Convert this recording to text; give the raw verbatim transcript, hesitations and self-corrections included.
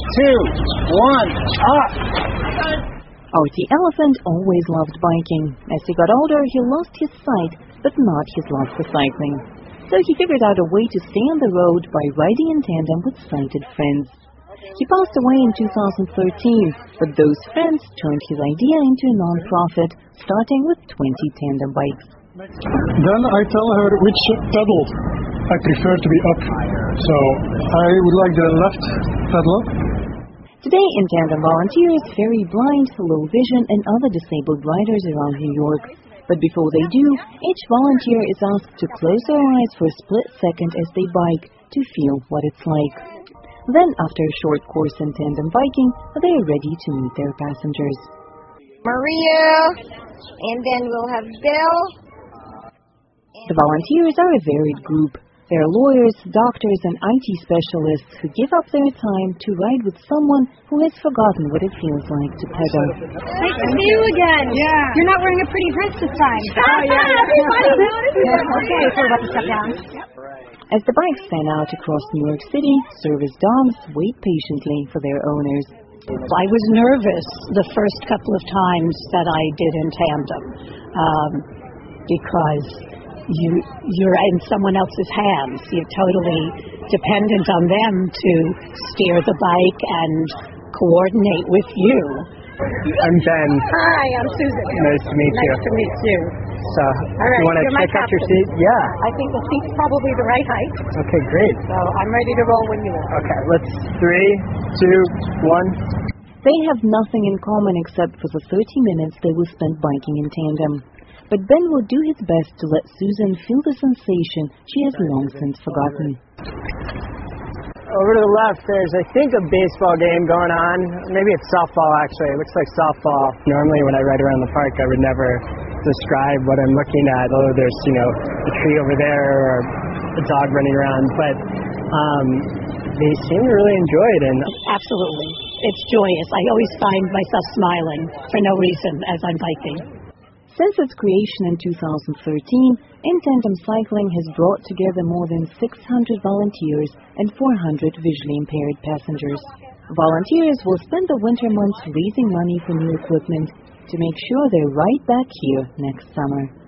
two, one, up! Artie Elephant always loved biking. As he got older, he lost his sight, but not his love for cycling. So he figured out a way to stay on the road by riding in tandem with sighted friends. He passed away in two thousand thirteen, but those friends turned his idea into a non-profit, starting with twenty tandem bikes. Then I tell her which pedal I prefer to be up. So I would like the left pedal up. Today in tandem volunteers ferry blind, low vision, and other disabled riders around New York. But before they do, each volunteer is asked to close their eyes for a split second as they bike to feel what it's like. Then, after a short course in tandem biking, they are ready to meet their passengers. Maria, and then we'll have Bill. The volunteers are a varied group. They are lawyers, doctors, and I T specialists who give up their time to ride with someone who has forgotten what it feels like to pedal. Nice to see you again. Yeah. You're not wearing a pretty dress this time. Oh, yeah. Everybody noticed. Okay, so we're about to step down. As the bikes fan out across New York City, service dogs wait patiently for their owners. I was nervous the first couple of times that I did in tandem um, because you, you're in someone else's hands. You're totally dependent on them to steer the bike and coordinate with you. I'm Ben. Hi, I'm Susan. Nice to meet you. Nice to meet you. So, right, you want to you're my check out your captain. seat? Yeah. I think the seat's probably the right height, Okay, great. so I'm ready to roll when you are. Okay, let's three, two, one. They have nothing in common except for the thirty minutes they will spend biking in tandem. But Ben will do his best to let Susan feel the sensation she has long since forgotten. Over to the left, there's, I think, a baseball game going on. Maybe it's softball, actually. It looks like softball. Normally, when I ride around the park, I would never describe what I'm looking at, although there's, you know, a tree over there or a dog running around. But um, they seem to really enjoy it. And Absolutely. It's joyous. I always find myself smiling for no reason as I'm biking. Since its creation in two thousand thirteen, In Tandem Cycling has brought together more than six hundred volunteers and four hundred visually impaired passengers. Volunteers will spend the winter months raising money for new equipment to make sure they're right back here next summer.